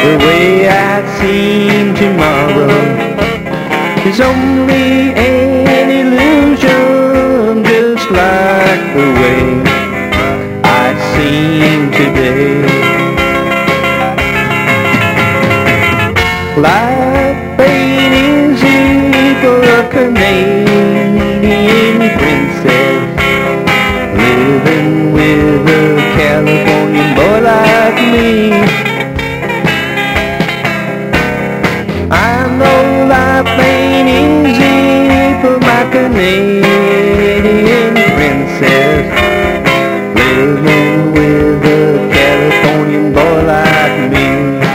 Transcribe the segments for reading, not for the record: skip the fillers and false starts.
The way I see tomorrow is only an illusion, just like the way I see today. Like painting for a Canadian princess, living with a Californian boy like me. I know life ain't easy for my Canadian princess, living with a Californian boy like me.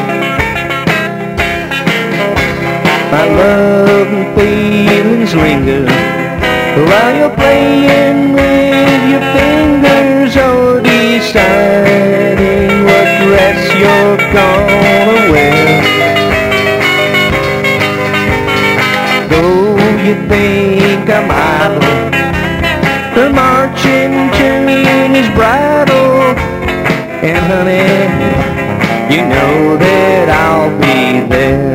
My love and feelings linger while you're playing with your fingers or deciding what dress you're gonna wear. Though you think I'm idle, the marching tune is bridal, and honey, you know that I'll be there.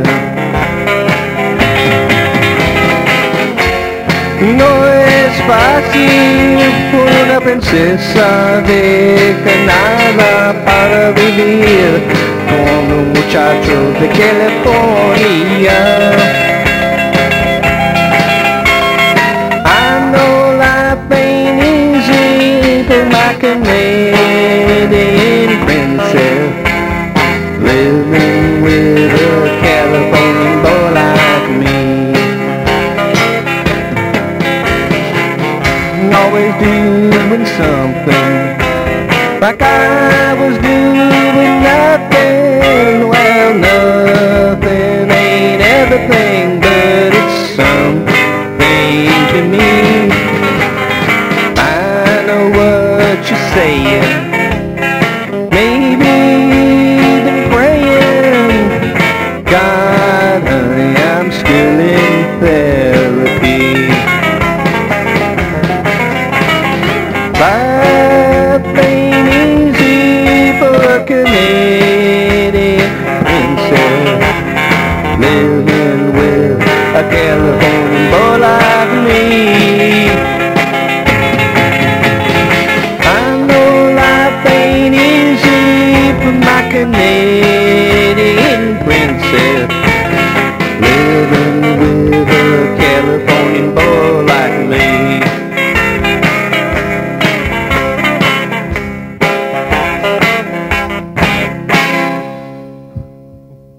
No es fácil una princesa de Canadá para vivir con un muchacho de California.